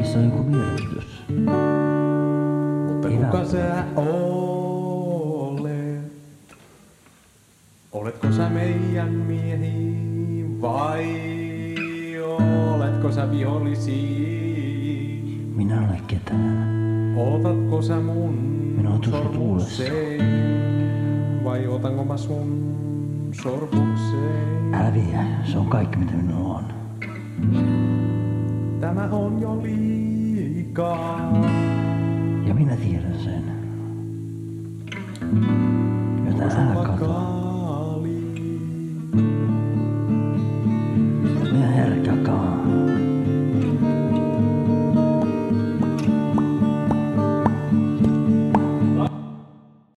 niissä on joku merkitys. Mutta Ei kuka sä välttämättä. olet? Oletko sä meidän miehi vai oletko sä vihollisia? Minä en ole ketään. Otatko sä mun Minä oon tuossa sormukseen vai otanko mä sun sormukseen? Älä vie, se on kaikki mitä minulla on. Tämä on jo liikaa. Ja minä tiedän sen. Joten älä katoa.